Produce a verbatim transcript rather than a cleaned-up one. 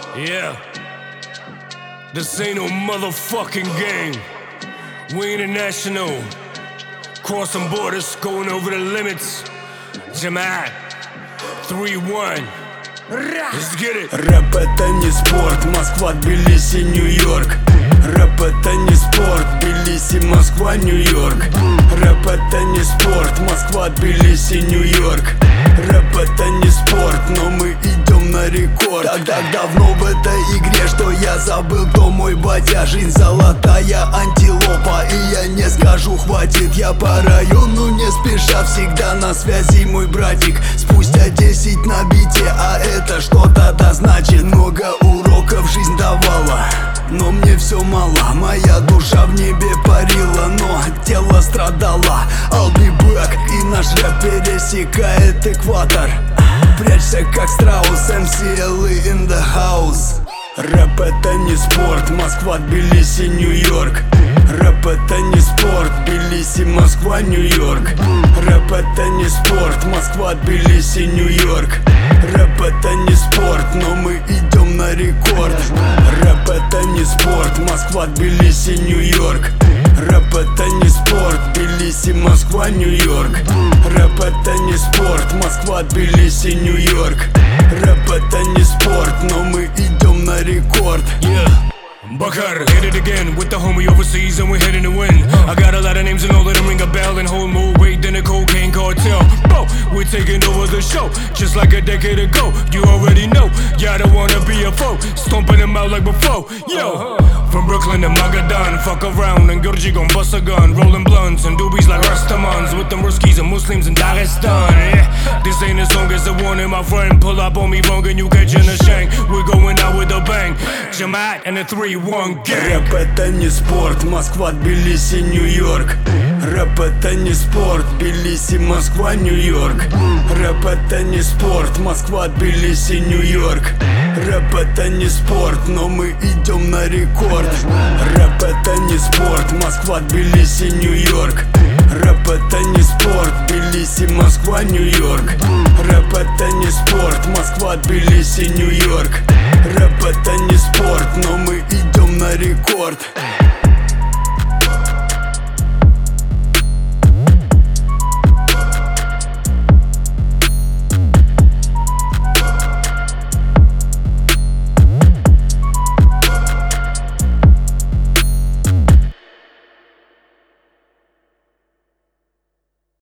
Yeah, this ain't no motherfucking game. We international, crossing borders, going over the limits. Jamaat, three one. Let's get it. Рэп это не спорт, Москва, Тбилиси, Нью-Йорк. Рэп это не спорт, Тбилиси, Москва, Нью-Йорк. Рэп это не спорт, Москва, Тбилиси, Нью-Йорк. Рэп это не спорт, но мы идем на рекорд. Так, так давно в этой игре, что я забыл, кто мой батя. Жизнь золотая антилопа, и я не скажу хватит. Я по району не спеша, всегда на связи мой братик. Спустя десять на бите, а это что-то да значит. Много уроков жизнь давала, но мне все мало. Моя душа в небе парила, но тело страдало. I'll be back, и наш рэп пересекает экватор. Прячься как страус, эм си эл и in the house. Рэп это не спорт, Москва, Тбилиси, Нью-Йорк. Рэп это не спорт, Тбилиси, Москва, Нью-Йорк. Рэп это не спорт, Москва, Тбилиси, Нью-Йорк. Рэп это не спорт, но мы идем на рекорд. Рэп это не спорт, Москва, Тбилиси, Нью-Йорк. Рэп это не спорт, Тбилиси, Москва, Нью-Йорк. Рэп это не спорт, Москва, Тбилиси, Нью-Йорк. Рэп это не спорт, но мы идем на рекорд. Yeah. Bakar, hit it again with the homie overseas and we're heading to win. I got a lot of names and all of them ring a bell and hold more weight than a cocaine cartel. Bro, we're taking over the show, just like a decade ago. You already know, y'all don't wanna be a foe, stomping them out like before. Yo, from Brooklyn to Magadan, fuck around and Gurji gon' bust a gun. Rolling blunts and doobies like Rastamans, with them Ruskies and Muslims in Dagestan. Yeah, this ain't as long as the warning, my friend. Pull up on me wrong and you catching a shank. We're going out with a bang. Jamaat and the three one gang. Рэп это не спорт, Москва, Тбилиси, Нью-Йорк. Рэп это не спорт, Тбилиси, Москва, Нью-Йорк. Рэп это не спорт, Москва, Тбилиси, Нью-Йорк. Рэп это не спорт, но мы идем на рекорд. Рэп это не спорт, Москва, Тбилиси, Нью-Йорк. Рэп это не спорт, Тбилиси, Москва, Нью-Йорк. Рэп это не спорт, Москва, Тбилиси, Нью-Йорк. Рэп это не спорт, но мы идем на рекорд.